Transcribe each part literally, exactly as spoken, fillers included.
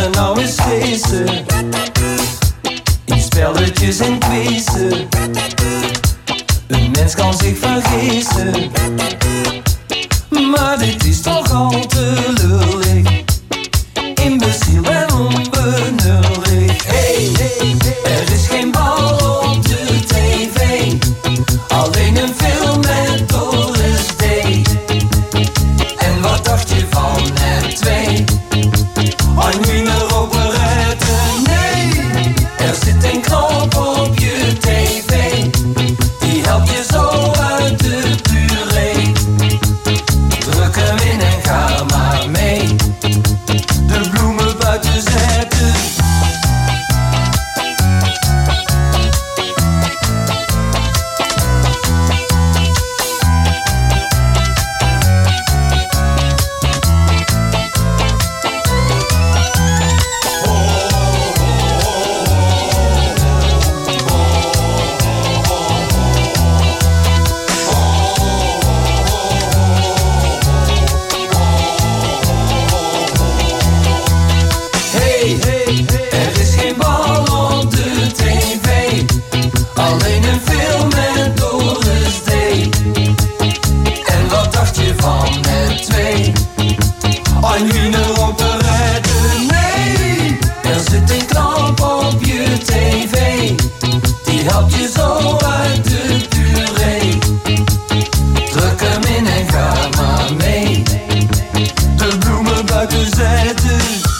er nou eens feesten. In spelletjes en quizzen. Een mens kan zich vergissen. Maar dit is toch al te lullig. Imbeciel en onbenullig. Hey, hey, hey, er is geen bal op de tv. Alleen een film met Doris D. En wat dacht je van net twee? Een wieneroperette, nee. Er zit een knop op je tv. Die helpt je zo uit de puree. Druk hem in en ga maar mee. De bloemen buiten zetten. Alleen een film met Doris D. En wat dacht je van net twee? Een wieneroperette, nee. Er zit een knop op je tv. Die helpt je zo uit de puree. Druk hem in en ga maar mee. De bloemen buiten zetten.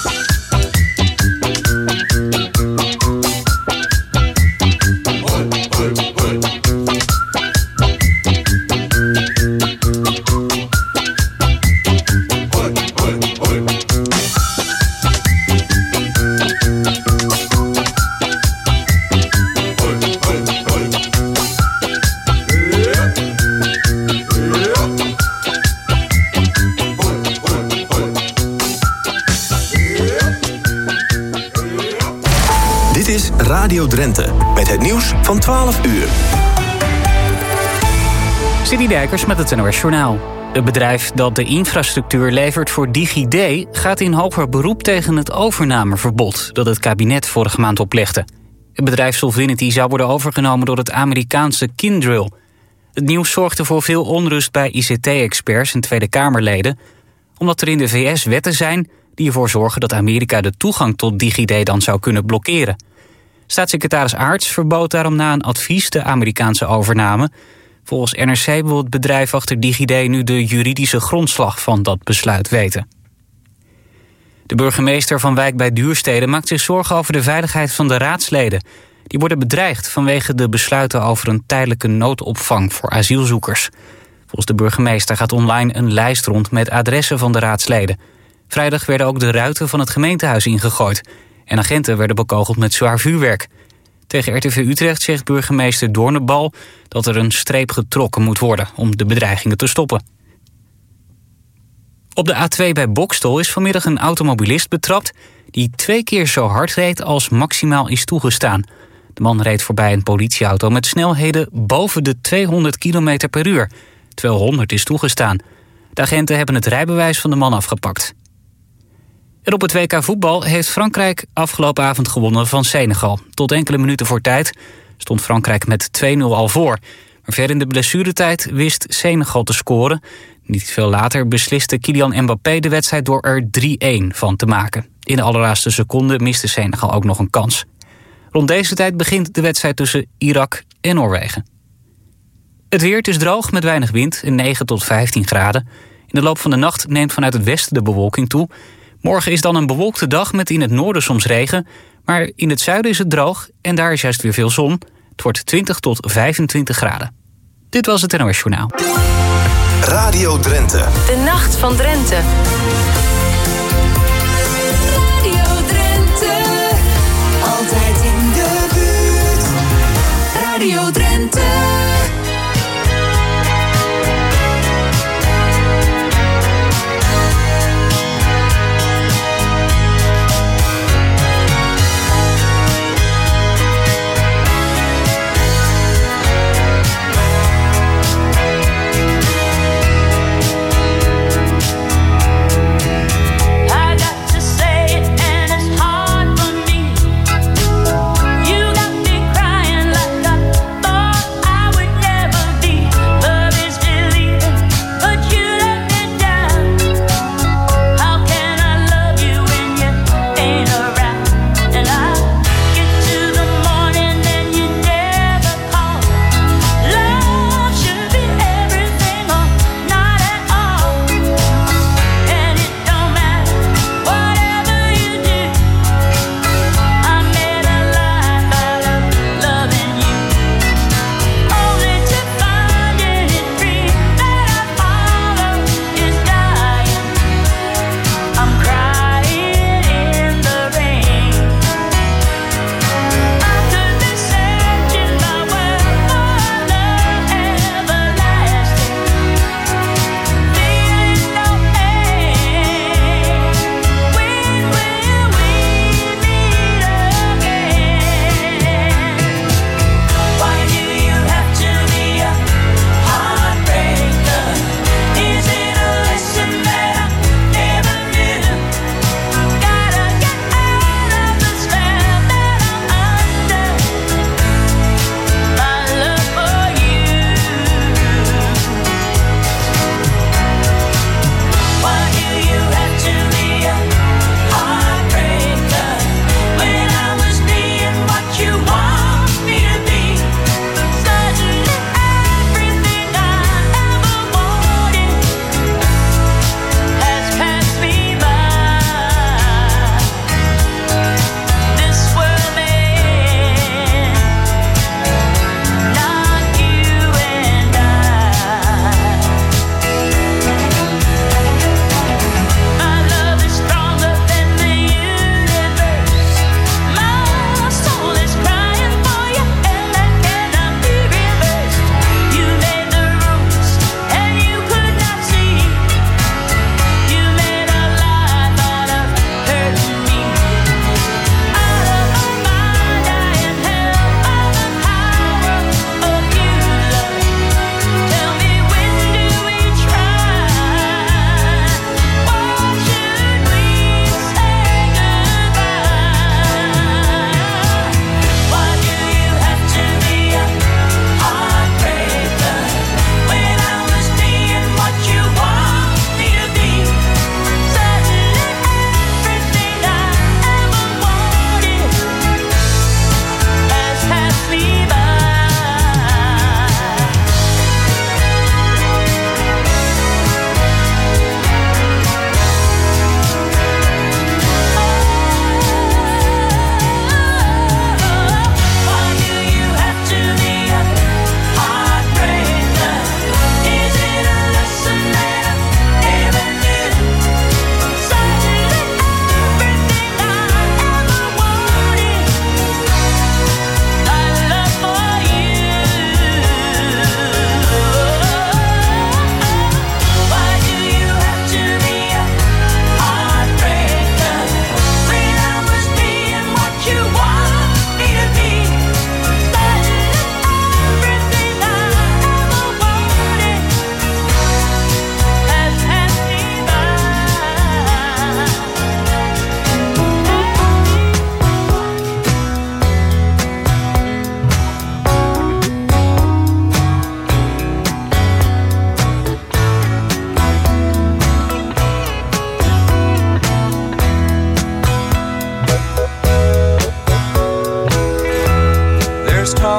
Radio Drenthe, met het nieuws van twaalf uur. City Dijkers met het N O S Journaal. Het bedrijf dat de infrastructuur levert voor DigiD gaat in hoger beroep tegen het overnameverbod dat het kabinet vorige maand oplegde. Het bedrijf Solvinity zou worden overgenomen door het Amerikaanse Kyndryl. Het nieuws zorgde voor veel onrust bij I C T-experts en Tweede Kamerleden, omdat er in de V S wetten zijn die ervoor zorgen dat Amerika de toegang tot DigiD dan zou kunnen blokkeren. Staatssecretaris Aarts verbood daarom na een advies de Amerikaanse overname. Volgens N R C wil het bedrijf achter DigiD nu de juridische grondslag van dat besluit weten. De burgemeester van Wijk bij Duurstede maakt zich zorgen over de veiligheid van de raadsleden. Die worden bedreigd vanwege de besluiten over een tijdelijke noodopvang voor asielzoekers. Volgens de burgemeester gaat online een lijst rond met adressen van de raadsleden. Vrijdag werden ook de ruiten van het gemeentehuis ingegooid. En agenten werden bekogeld met zwaar vuurwerk. Tegen R T V Utrecht zegt burgemeester Doornenbal dat er een streep getrokken moet worden om de bedreigingen te stoppen. Op de A twee bij Boxtel is vanmiddag een automobilist betrapt die twee keer zo hard reed als maximaal is toegestaan. De man reed voorbij een politieauto met snelheden boven de tweehonderd kilometer per uur, terwijl honderd is toegestaan. De agenten hebben het rijbewijs van de man afgepakt. En op het W K voetbal heeft Frankrijk afgelopen avond gewonnen van Senegal. Tot enkele minuten voor tijd stond Frankrijk met twee nul al voor. Maar ver in de blessuretijd wist Senegal te scoren. Niet veel later besliste Kylian Mbappé de wedstrijd door er drie-een van te maken. In de allerlaatste seconde miste Senegal ook nog een kans. Rond deze tijd begint de wedstrijd tussen Irak en Noorwegen. Het weer, het is droog met weinig wind en negen tot vijftien graden. In de loop van de nacht neemt vanuit het westen de bewolking toe. Morgen is dan een bewolkte dag met in het noorden soms regen. Maar in het zuiden is het droog en daar is juist weer veel zon. Het wordt twintig tot vijfentwintig graden. Dit was het N O S Journaal. Radio Drenthe. De nacht van Drenthe. Radio Drenthe. Altijd in de buurt. Radio Drenthe.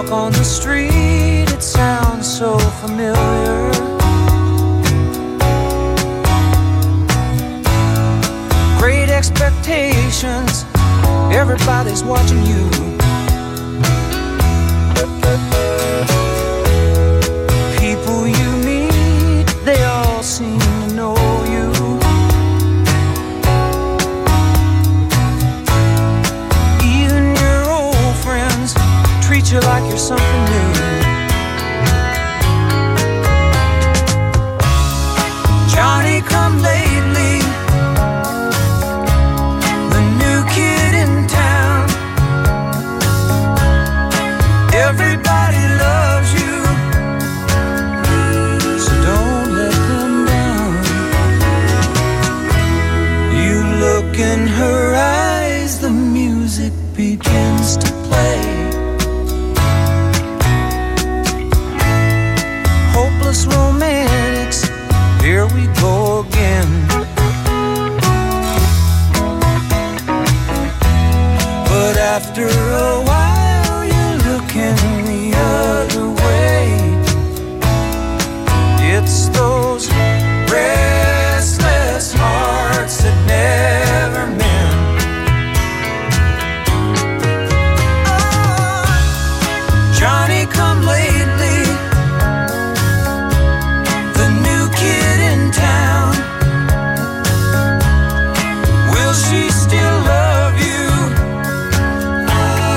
walk on the street, it sounds so familiar. Great expectations, everybody's watching you. People you meet, they all seem to know you. Even your old friends treat you like you're something new. Johnny come lately, the new kid in town. Everybody loves you, so don't let them down. You look in her eyes, the music begins to play. Hopeless romantics, here we go again. But after a while you're looking the other way. It's those restless hearts that never mend. Oh, Johnny come lately, the new kid in town. Will she still love you?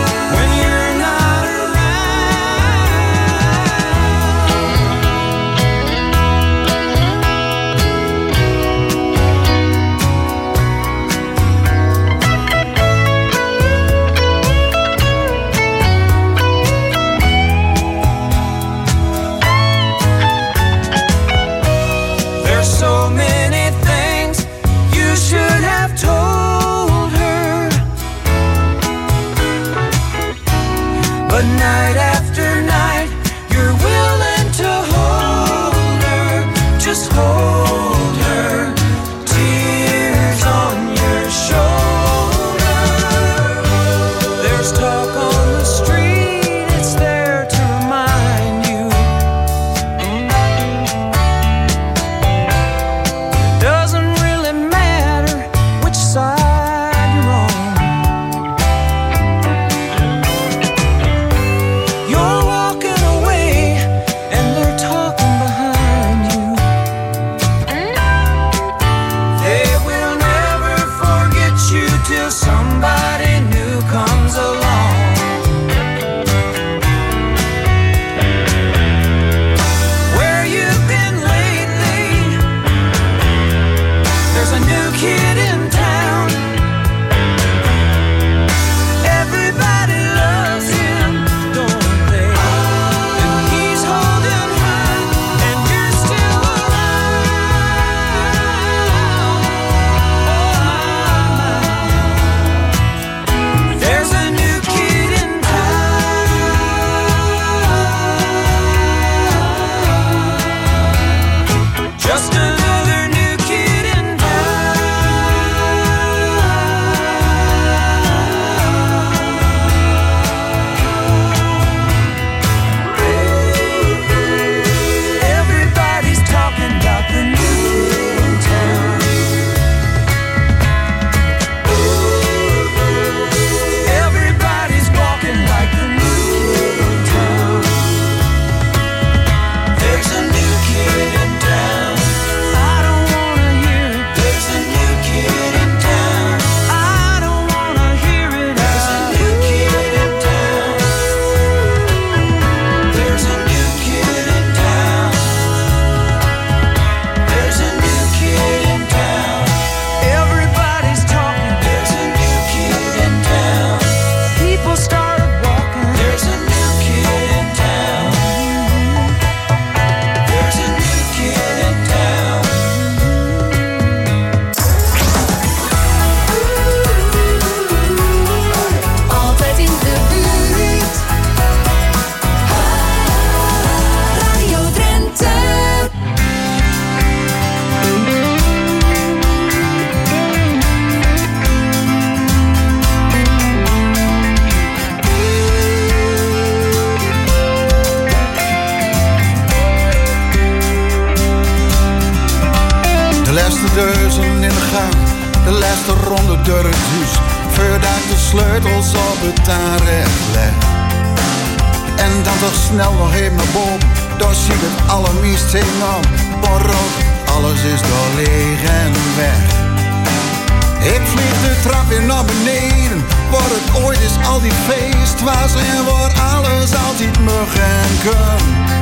huizen in de gang, de laatste ronde door het huis, voordat ik de sleutels op het aanrecht leg. En dan toch snel nog even naar boven, daar zie ik het allermeest tegenaan. Borrel, alles is door leeg en weg. Ik vlieg de trap weer naar beneden, waar het ooit is al die feest was en waar alles altijd mag en kan.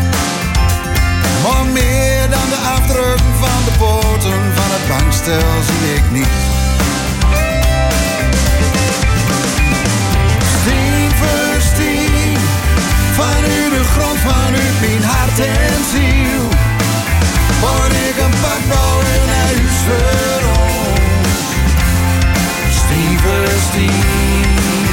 Maar meer dan de afdrukken van de poten van het bankstel zie ik niet. Steen voor steen, vanuit de grond, vanuit mijn hart en ziel, word ik een pakbouw in huis voor ons. Steen voor steen.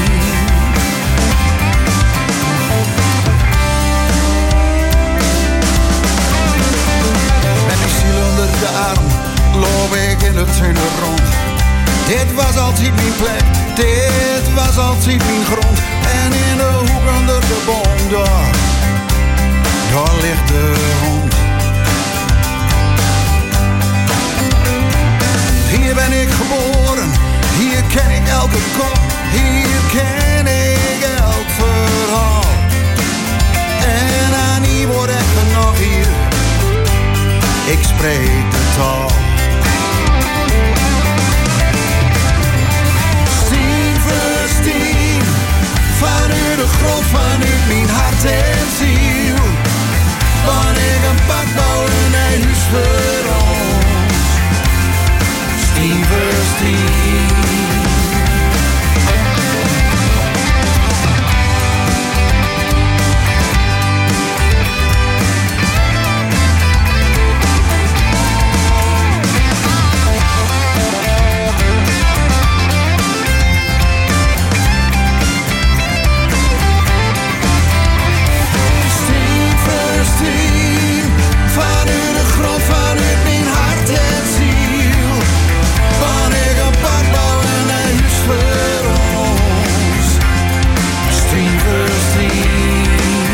Onder de arm loop ik in het tuin rond. Dit was altijd mijn plek, dit was altijd mijn grond. En in de hoek onder de boom, daar, daar ligt de hond. Hier ben ik geboren, hier ken ik elke kop, hier ken ik elk verhaal. En aan die word ik nog hier, ik spreek de taal. Steen voor steen, vanuit de grond, vanuit mijn hart en ziel, want ik een pakbouw en een huis voor ons. Steen voor steen. Vanuit de grond, vanuit mijn hart en ziel, van ik een pakbouw en een huis voor ons. Steen voor steen.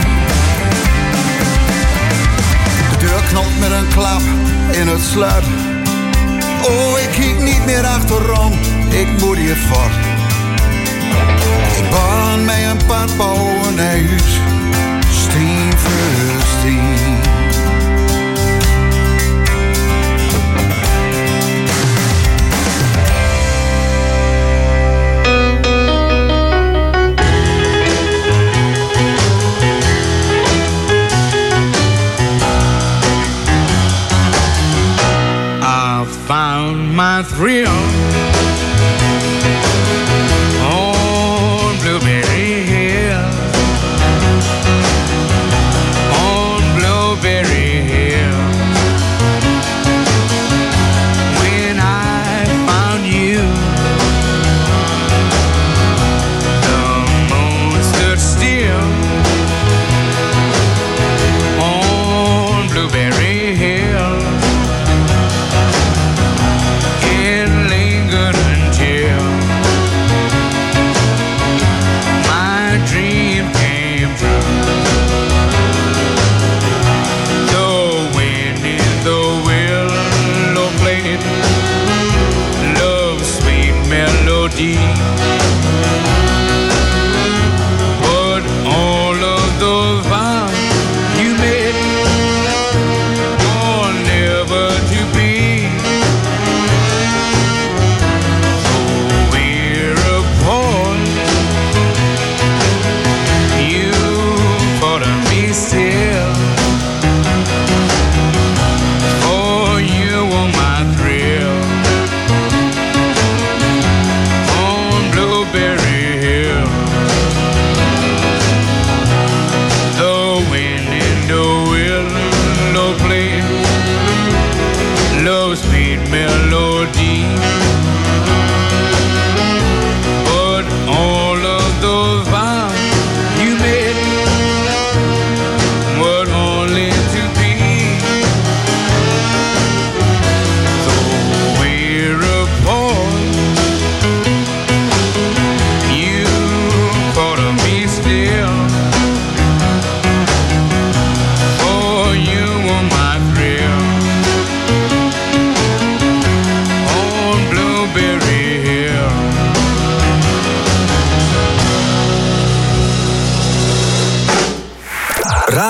De deur knalt met een klap in het sluit. Oh, ik kijk niet meer achterom, ik moet hier voort. Ik baan mij een pakbouw en een huis. Steen voor steen. I found my thrill on Blueberry Hill, on Blue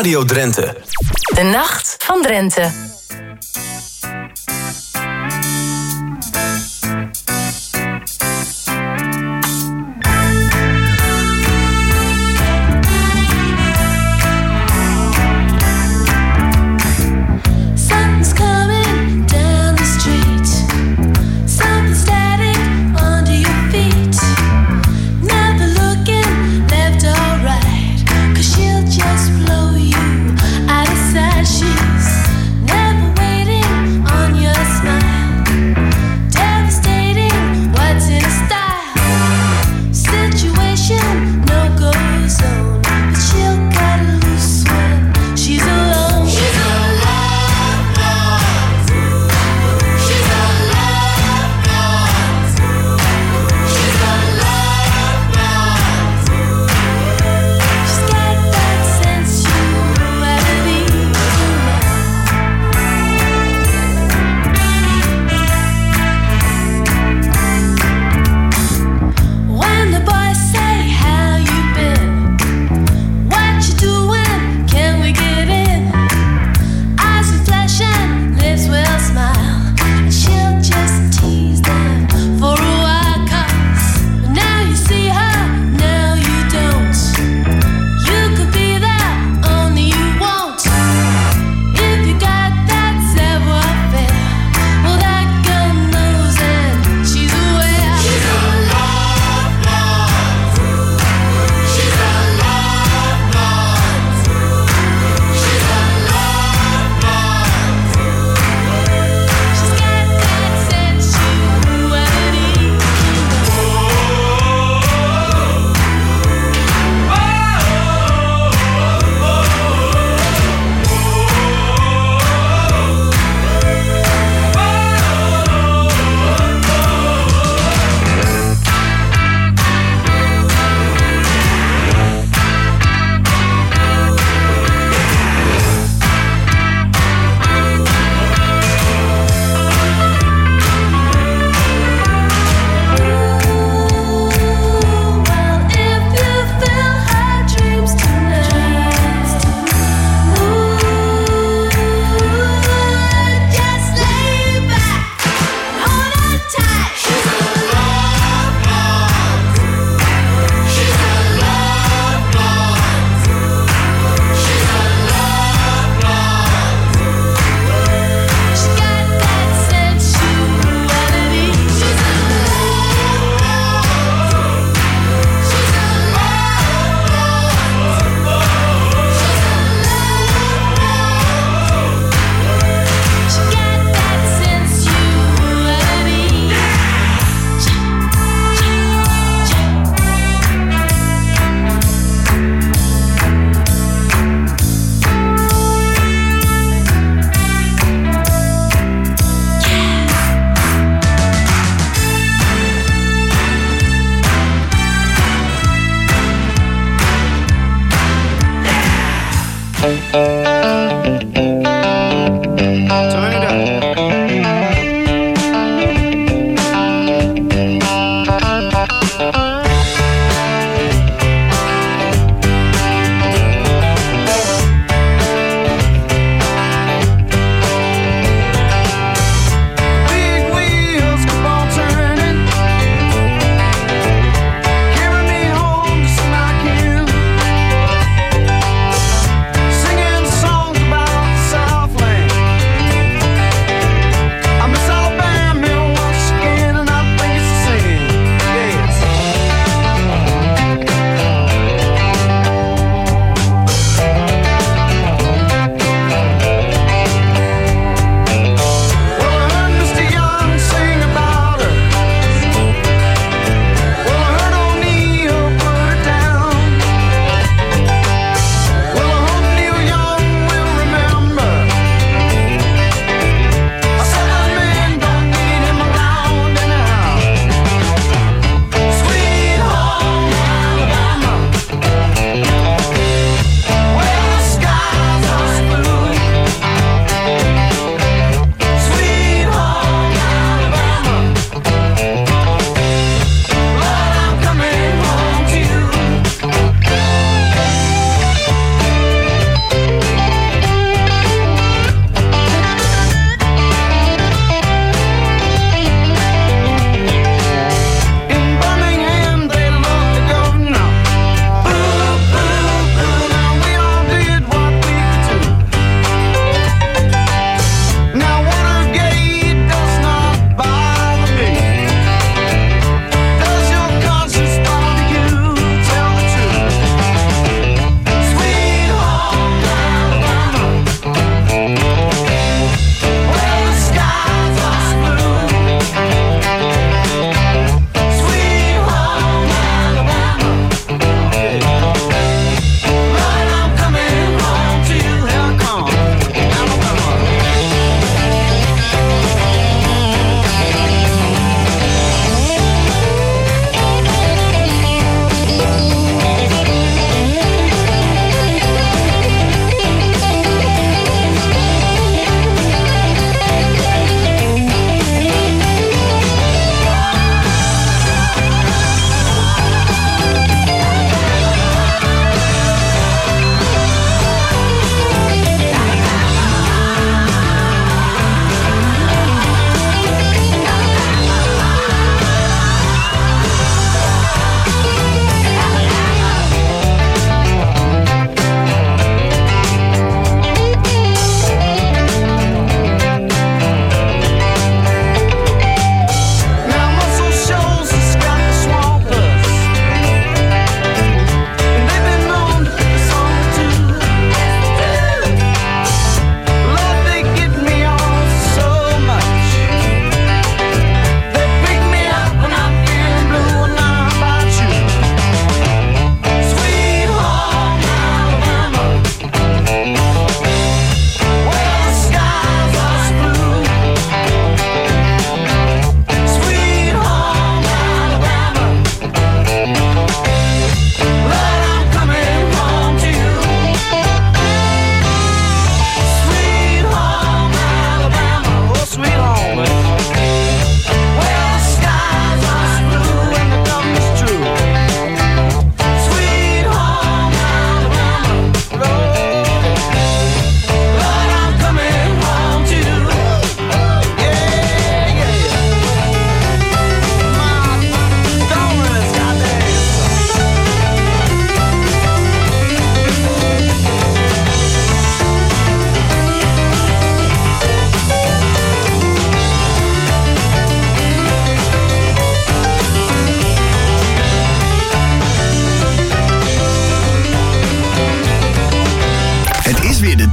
Radio Drenthe. De Nacht van Drenthe. Just blow you out of sight. She's never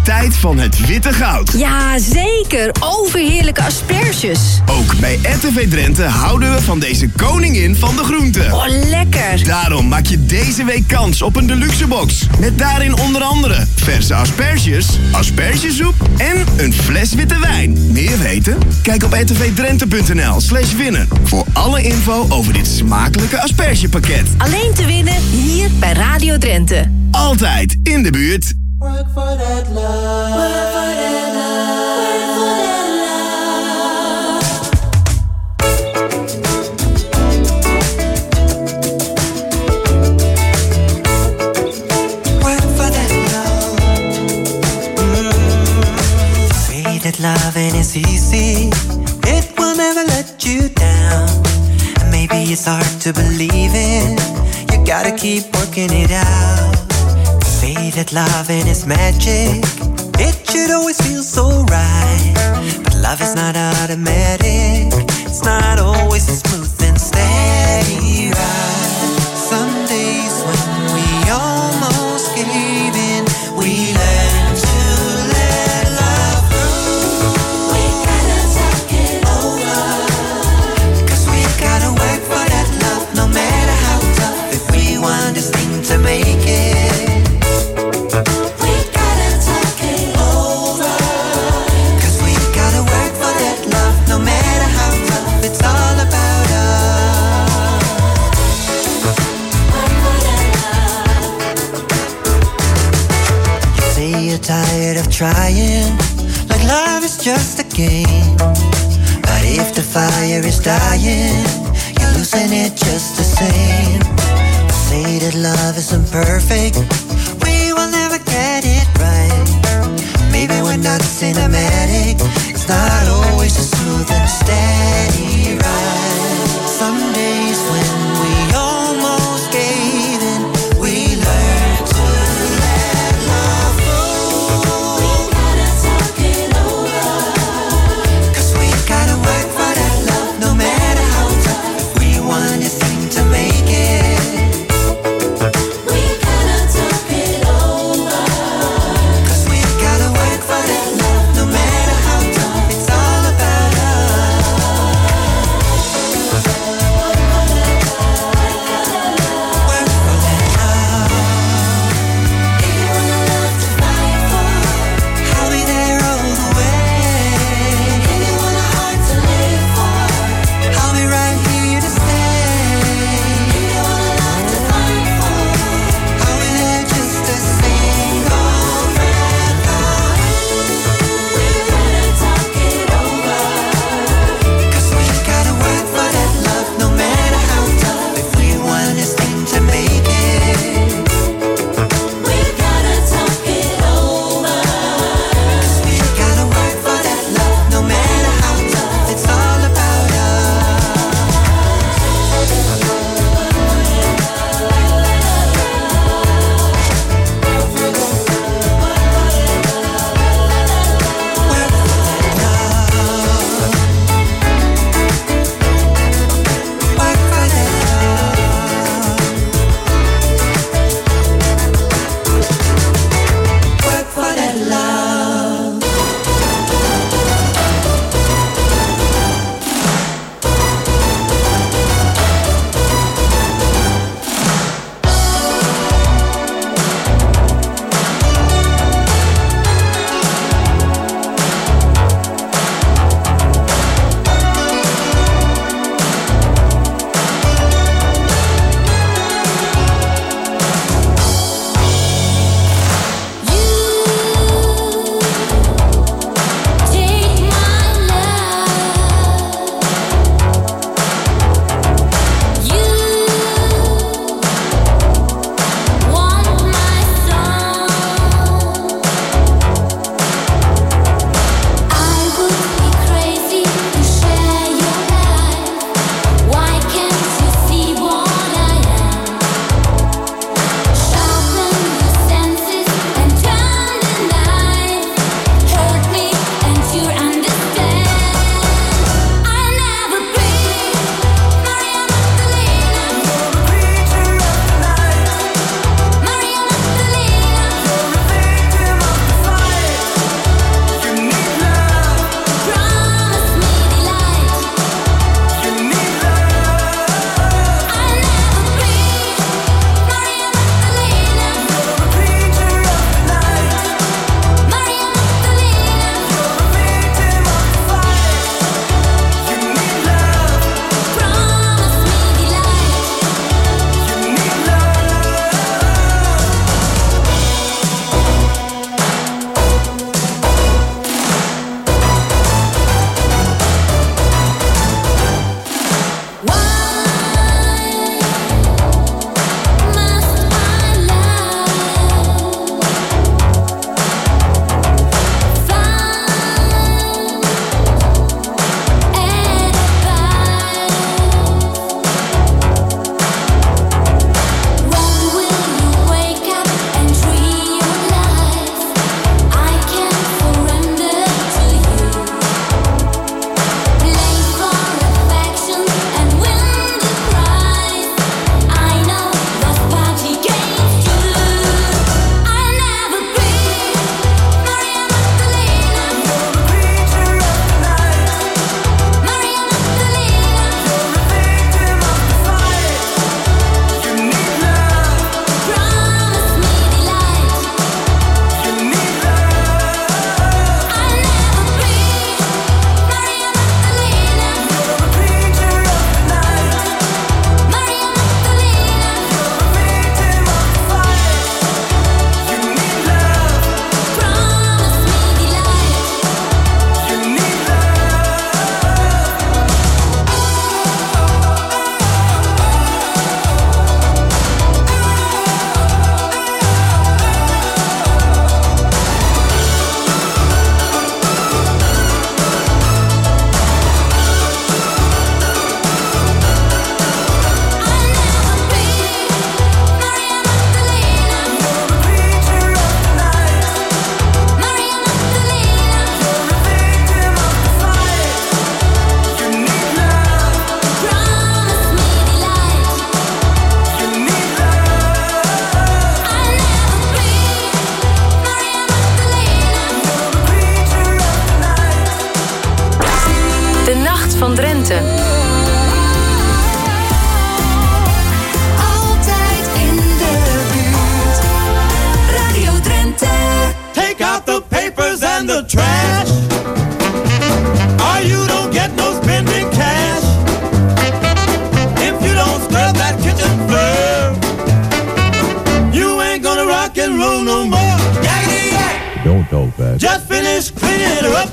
tijd van het witte goud. Ja, zeker. Overheerlijke asperges. Ook bij R T V Drenthe houden we van deze koningin van de groenten. Oh, lekker. Daarom maak je deze week kans op een deluxe box. Met daarin onder andere verse asperges, aspergesoep en een fles witte wijn. Meer weten? Kijk op r t v drenthe punt n l slash winnen. Voor alle info over dit smakelijke aspergepakket. Alleen te winnen hier bij Radio Drenthe. Altijd in de buurt. Work for that love. Work for that love. Work for that love. Mm. Say that loving is easy. It will never let you down. And maybe it's hard to believe in. You gotta keep working it out. Say that loving is magic. It should always feel so right. But love is not automatic. It's not always a smooth and steady ride. Some days when we almost gave in, we learn to let love through. We gotta talk it over. Cause we gotta work for that love, no matter how tough. If we want this thing to make it. Tired of trying, like love is just a game. But if the fire is dying, you're losing it just the same. Say that love isn't perfect, we will never get it right. Maybe we're not cinematic, it's not always a smooth and steady ride. Some days when we almost gave in, we learn to let love go. About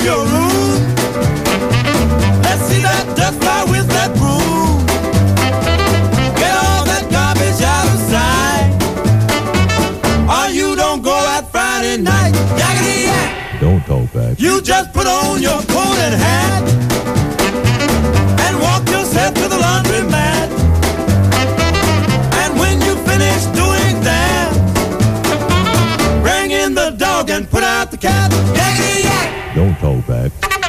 your room. Let's see that dust fly with that broom. Get all that garbage out of sight. Or you don't go out Friday night. Yakety yak. Don't talk back. You just put on your coat and hat and walk yourself to the laundromat. And when you finish doing that, bring in the dog and put out the cat. Yakety yak. Don't talk back.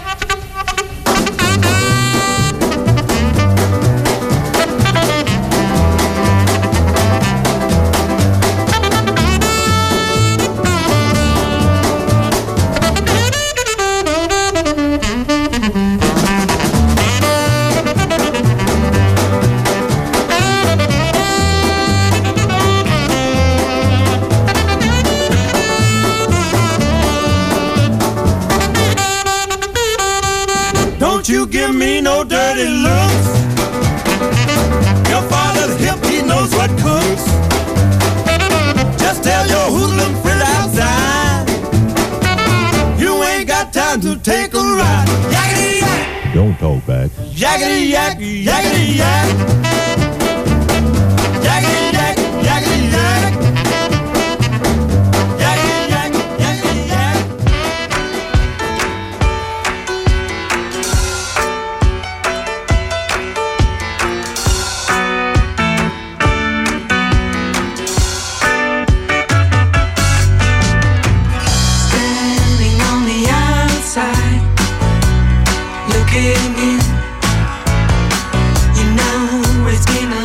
Don't you give me no dirty looks. Your father's hip, he knows what cooks. Just tell your hoodlum friend outside you ain't got time to take a ride. Yakety yak. Don't talk back. Yakety yak, yakety yak. Yakety yak, yakety yak. Yakety yak, yakety yak. Standing on the outside, looking in. You know it's been a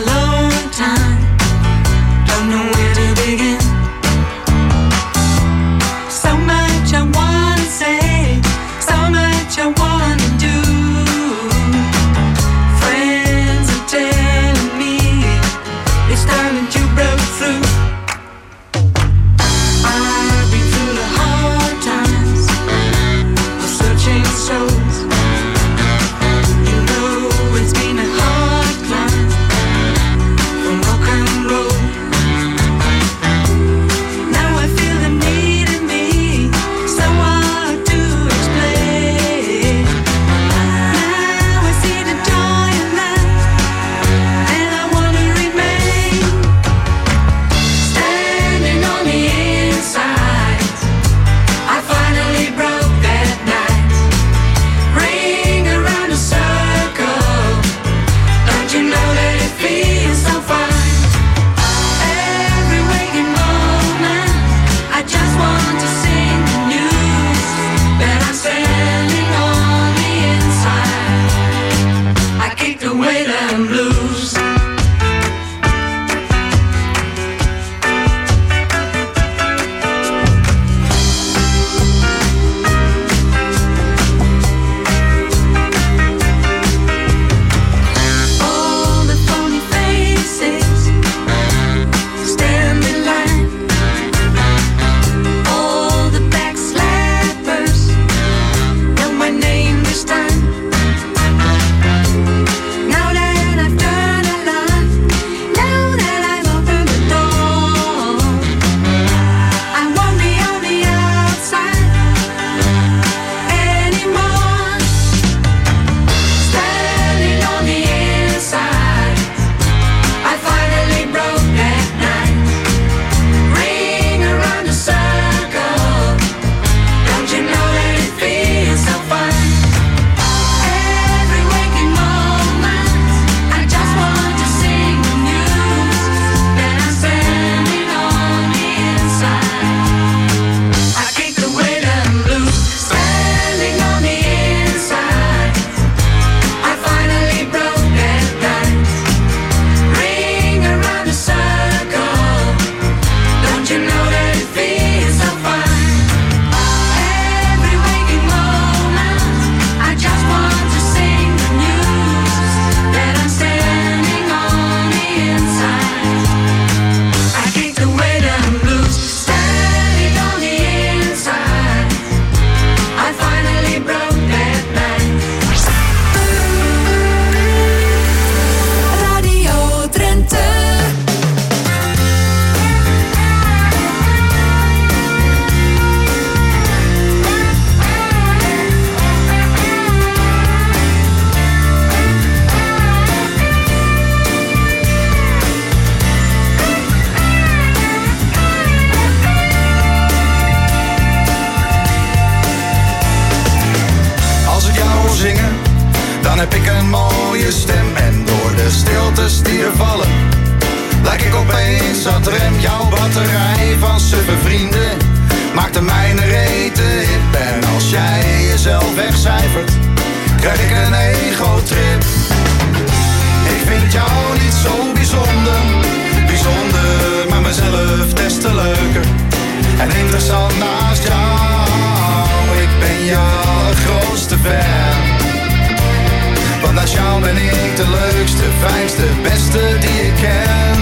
zat rem, jouw batterij van suffe vrienden maakte mij een rete hip. En als jij jezelf wegcijfert, krijg ik een ego-trip. Ik vind jou niet zo bijzonder, bijzonder, maar mezelf des te leuker. En interessant naast jou, ik ben jouw grootste fan. Want naast jou ben ik de leukste, fijnste, beste die ik ken.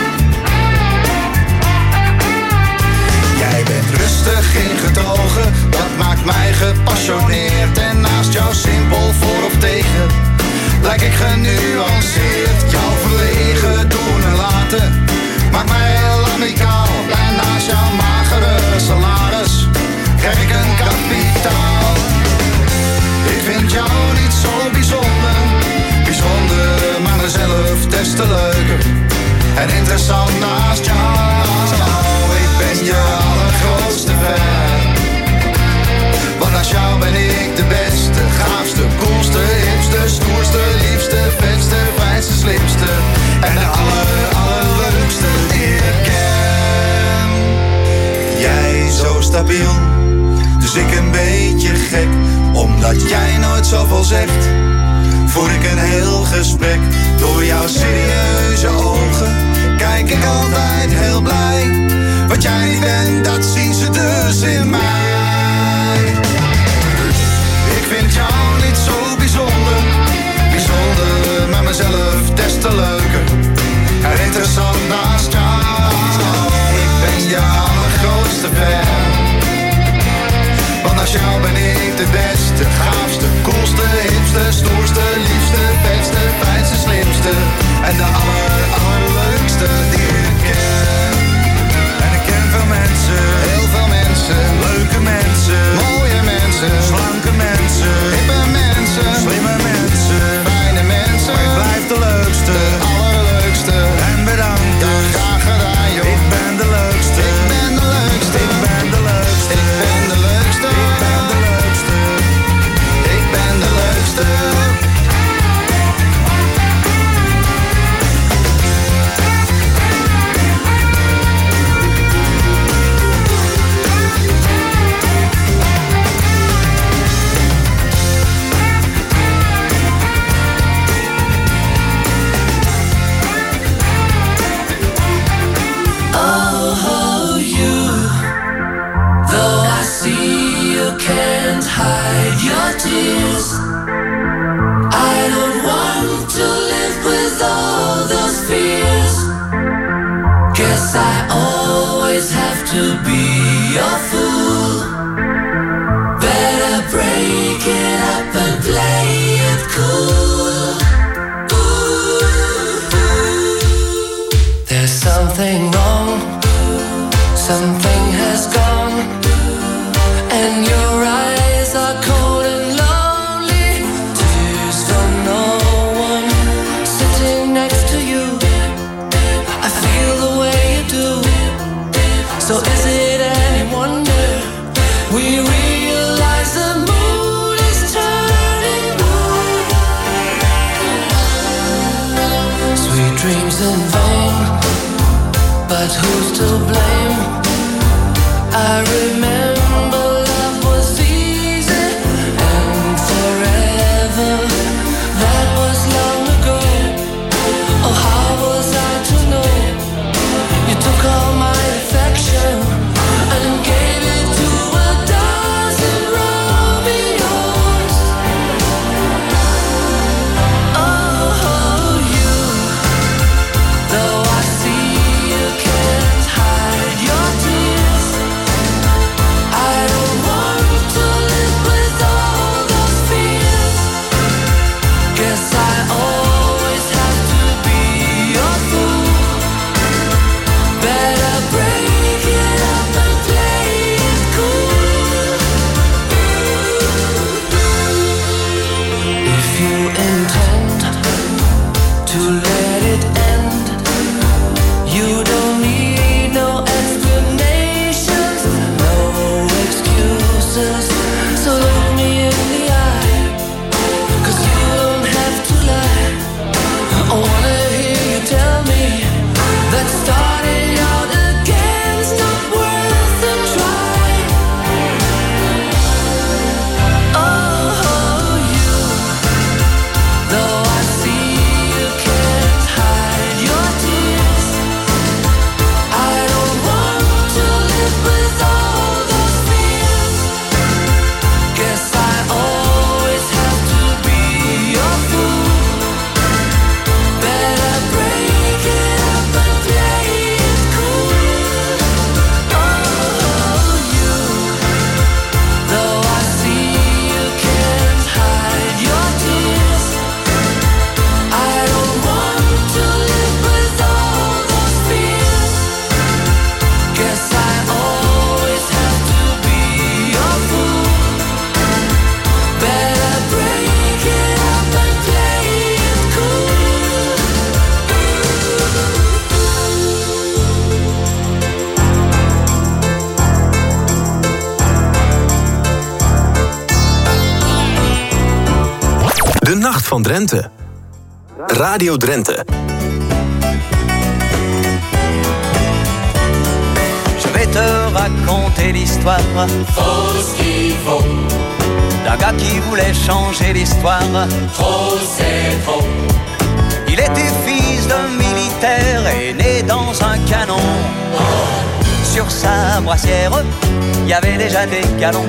Jij bent rustig in getogen, dat maakt mij gepassioneerd. En naast jou simpel voor of tegen, lijk ik genuanceerd. Jouw verlegen doen en laten maakt mij heel amicaal. En naast jouw magere salaris krijg ik een kapitaal. Ik vind jou niet zo bijzonder, bijzonder, maar mezelf des te leuker. En interessant naast jou, ik ben je allergrootste fan. Want naast jou ben ik de beste, gaafste, koelste, hipste, stoerste, liefste, vetste, fijnste, slimste. En de aller, allerleukste die ik ken. Jij zo stabiel, dus ik een beetje gek. Omdat jij nooit zoveel zegt, voer ik een heel gesprek. Door jouw serieuze ogen kijk ik altijd heel blij. Wat jij niet bent, dat zien ze dus in mij. Ik vind jou niet zo bijzonder, bijzonder, maar mezelf des te leuker. En interessant naast jou, ik ben je allergrootste fan. Want naast jou ben ik de beste, gaafste, koelste, hipste, stoerste, liefste, vetste, fijnste, slimste. En de aller, allerleukste die ik ken. En ik ken veel mensen, heel veel mensen, leuke mensen, mooie mensen, slanke mensen, hippe mensen, slimme mensen, fijne mensen. Maar ik blijf de leukste, de allerleukste. En bedankt, ja, graag gedaan joh. Ik ben de leukste, ik ben de leukste, ik ben de leukste, ik ben de leukste, ik ben de leukste, ik ben de leukste. Hide your tears. I don't want to live with all those fears. Guess I always have to be your fool. Better break it up and play it cool. Ooh, ooh. There's something wrong, something has gone, and your eyes are cold and lonely. Tears for no one sitting next to you. I feel the way you do. So is it any wonder we realize the mood is turning blue? Sweet dreams in vain, but who's to blame? I remember love was easy and forever. That was long ago. Oh, how was I to know? You took all my affection and gave it to a dozen Romeos. Oh, you, though I see you can't hide your tears. Nacht van Drenthe. Radio Drenthe. Je vais te raconter l'histoire Faux ce qu'il faut. d'un gars qui voulait changer l'histoire. Trop c'est trop. Il était fils d'un militaire et né dans un canon. Sur sa brassière, il y avait déjà des galons.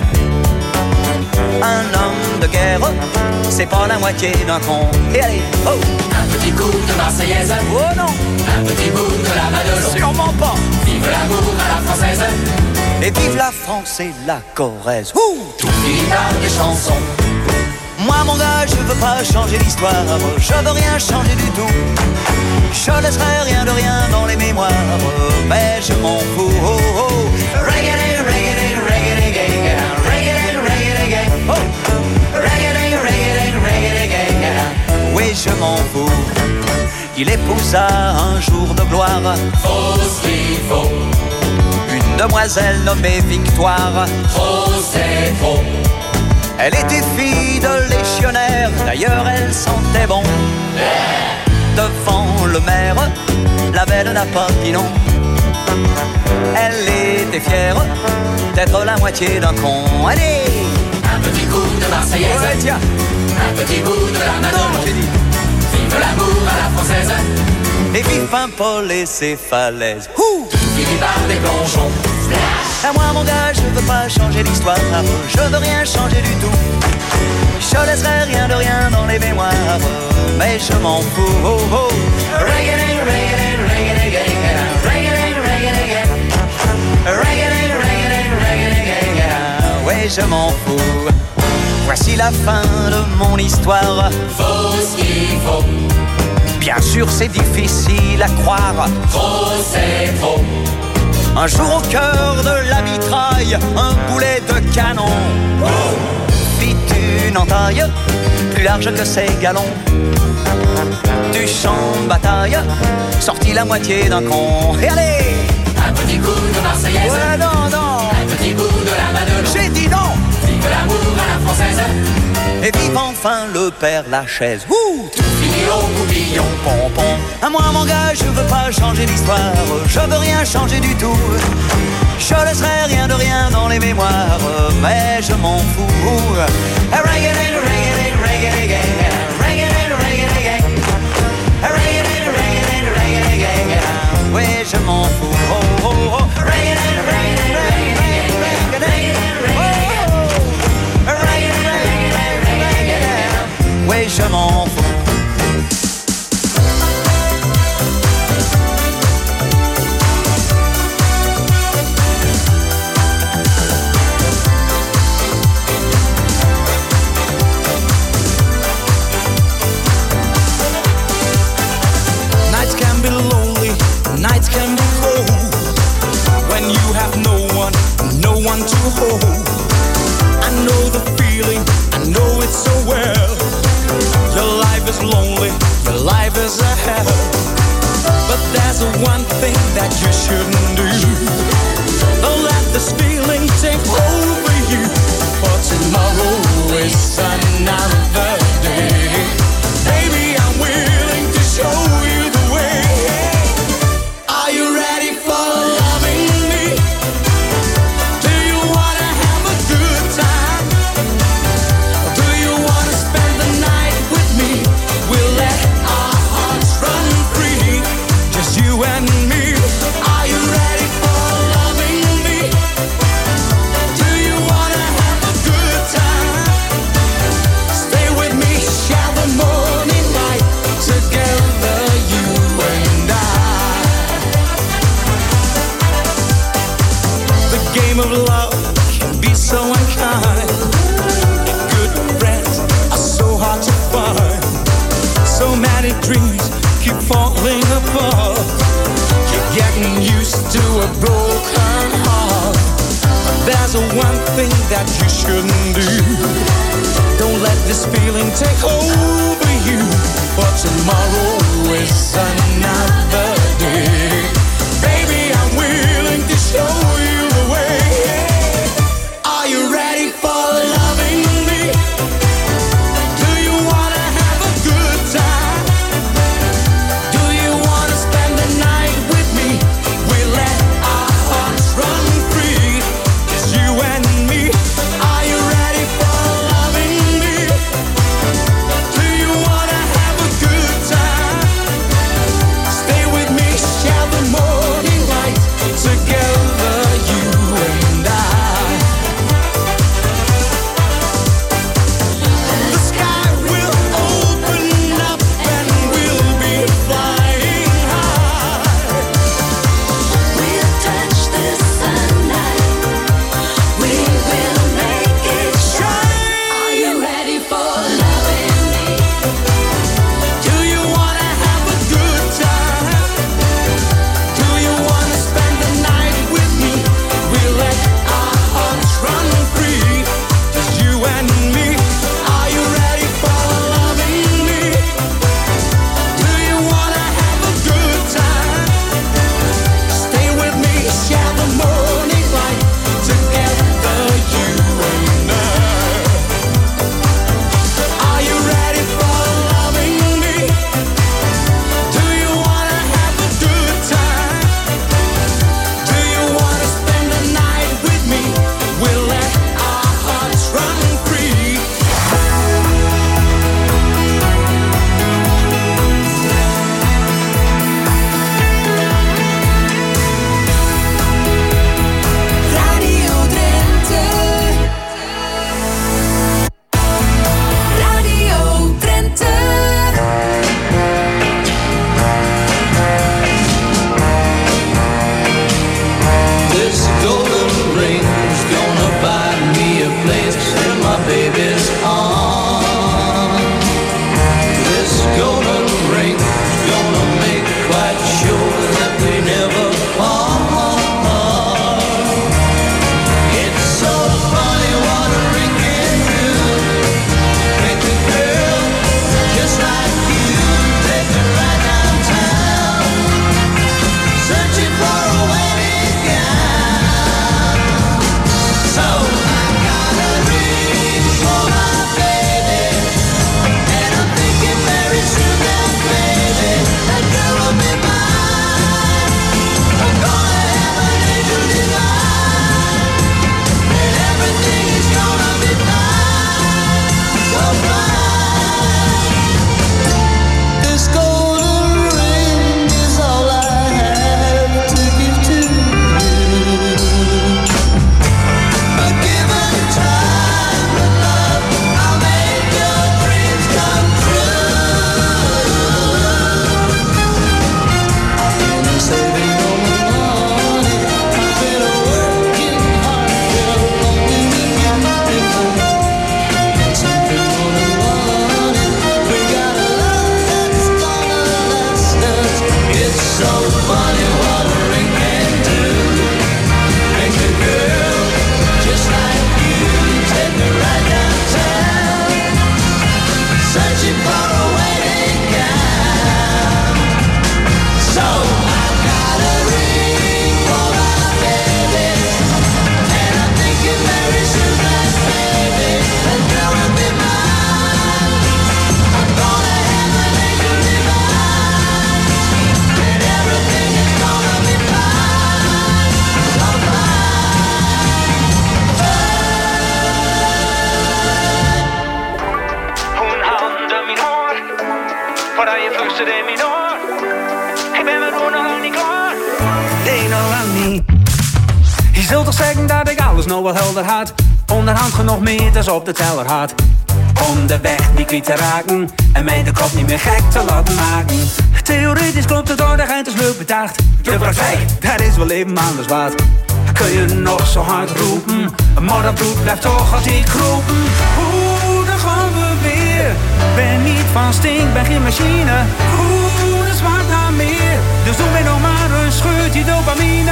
Un homme de guerre, c'est pas la moitié d'un con. Et allez, oh! Un petit coup de Marseillaise. Oh non! Un petit bout de la Madelon. Sûrement pas! Vive l'amour à la française. Et vive la France et la Corrèze. Ouh! Tout finit par des chansons. Moi mon gars, je veux pas changer l'histoire. Je veux rien changer du tout. Je laisserai rien de rien dans les mémoires. Mais je m'en fous. Oh, oh. Reggae, reggae, reggae, reggae, reggae, reggae, oh. Reggae, reggae, reggae, reggae. Oui, je m'en fous. Il épousa un jour de gloire. Faut ce qu'il faut. Une demoiselle nommée Victoire. Trop c'est trop. Elle était fille de légionnaire, d'ailleurs elle sentait bon. Devant le maire, la belle n'a pas dit non. Elle était fière d'être la moitié d'un con. Allez! Un petit coup de Marseillaise. Ouais, tiens. Un petit bout de la Madelon. Non, j'ai dit. Vive l'amour à la française. Et vive un Paul et ses falaises. Ouh! Tout finit par des plongeons. À moi mon gars, je veux pas changer l'histoire. Je veux rien changer du tout. Je laisserai rien de rien dans les mémoires. Mais je m'en fous. Oh, oh. Reggae, reggae, reggae, reggae, reggae, reggae, reggae, reggae, reggae. Ouais, je m'en fous. Voici la fin de mon histoire. Faut ce qu'il faut. Bien sûr, c'est difficile à croire. Trop c'est trop. Un jour au cœur de la mitraille, un boulet de canon fit une entaille plus large que ses galons. Du champ de bataille sortit la moitié d'un con. Et allez! Un petit coup de Marseillaise. Ouais, non, non! Un petit bout de la Madelon. J'ai dit non! Vive l'amour à la française. Et vive enfin le père Lachaise. Ouh! Tout finit au coupillon. Pompon. À moi mon gars, je veux pas changer l'histoire. Je veux rien changer du tout. Je laisserai rien de rien dans les mémoires. Mais je m'en fous. Reggae, reggae, reggae, reggae, reggae, reggae, reggae, reggae, reggae. Oui, je m'en fous. Oh, oh, oh. Reggae, reggae, reggae, reggae, reggae. Oui, je m'en fous. Nights can be lonely, nights can be cold. When you have no one, no one to hold. I know the feeling, I know it so well. Your life is lonely, your life is a hell. But there's one thing that you shouldn't do. Don't let this feeling take over you. For tomorrow is another day. Baby, I'm willing to show you the way. Are you ready for loving me? Do you wanna have a good time? Do you wanna spend the night with me? We'll let our hearts run free, just you and me. Are you ready for loving me? Do you wanna have a good time? Stay with me, share the morning light together, you and I. The game of love can be so unkind. Good friends are so hard to find. So many dreams keep falling apart. You're getting used to a broken heart. But there's a one thing that you shouldn't do. Don't let this feeling take over you. For tomorrow is another day. Baby, I'm willing to show you the way. Are you ready for loving me? Do you wanna have a fluistert in mijn oor. Ik ben met nog lang niet klaar. Nee, nog lang niet. Je zult toch zeggen dat ik alles nog wel helder had. Onderhand genoeg meters op de teller had. Om de weg niet kwijt te raken en mij de kop niet meer gek te laten maken. Theoretisch klopt het aardigheid is leuk bedacht. De praktijk, dat is wel even anders wat. Kun je nog zo hard roepen, maar dat bloed blijft toch altijd kropen. Oeh, dan gaan we weer. Ben niet van stink, ben geen machine. Oeh, dat smaakt naar meer. Dus doe mij nog maar een scheurtje dopamine.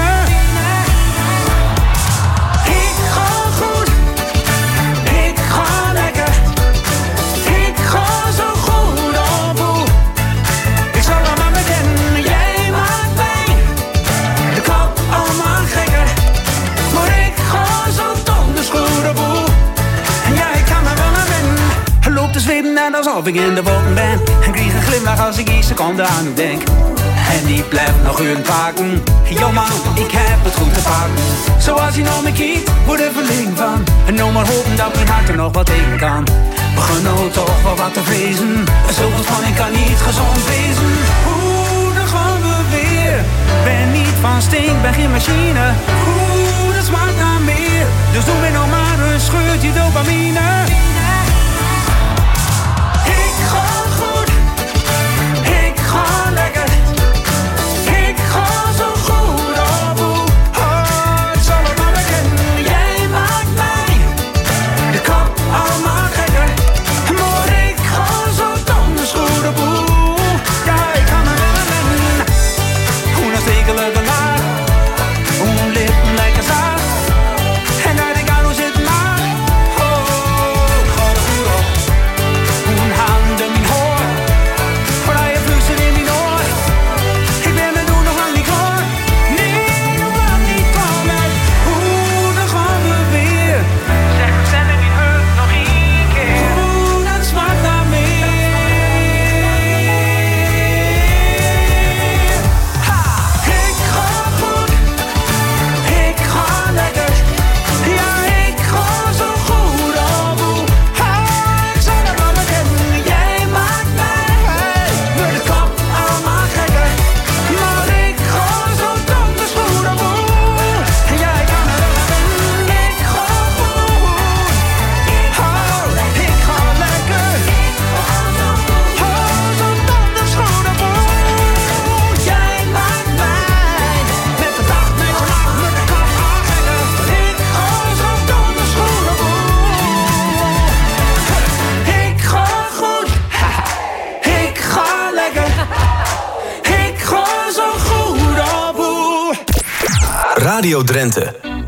Ik ga goed, ik ga lekker. Ik ga zo goed op hoe. Ik zal er maar bekennen, jij maakt mij de kop allemaal gekker. Maar ik ga zo donders goed op hoe. En ja, ik kan me wel naar wennen. Loop te zweven net alsof ik in de wolken ben. En krijg een glimlach als ik iets seconde aan u denk. En die blijft nog uren pakken. Yo man, ik heb het goed te pakken. Zoals je nou me kiet, word er verlegen van. En nou maar hopen dat mijn hart er nog wat tegen kan. Begin nou toch wel wat te vrezen. Zoveel spanning kan niet gezond wezen. Oeh, dan gaan we weer. Ben niet van stink, ben geen machine. Oeh, dat smaakt naar meer. Dus doe mij nou maar een scheurtje dopamine. Ik ga goed, ik ga lekker. Ik ga zo goed op hoe. Oh, ik zal het maar bekennen. Jij maakt mij de kop allemaal gekker. Maar ik ga zo donders goed op hoe. Ja, ik kan er wel aan wennen. Hoe een stekelijke laag. Hoe een lippen lekker zacht. En dat ik aan hoe zit maar. Oh, ik ga er goed op. Hoe een hand in mijn hoor. Waar je fluistert in mijn oor. Ik ben met doen nog lang niet klaar. Nee, nog lang niet klaar met. Oeh, dan gaan we weer. Zeg me stem in mijn heup nog één keer. Oeh, dat smaakt naar meer. Ha! Ik ga goed, ik ga lekker. Ja, ik ga zo goed op hoe. Ha! Ik zal het maar bekennen. Jij maakt mij met de kop allemaal gekker. Maar ik ga zo donders goed op hoe. Ja, ik kan er wel aan wennen. Ik ga goed. Oh, ik ga lekker. Oh, zo donders goed op hoe. Jij maakt mij met de dag, met de nacht, met de kop allemaal gekker. Ik ga zo donders goed op hoe. Ik ga goed. Ik ga lekker. Ik ga zo goed op hoe. Radio Drenthe.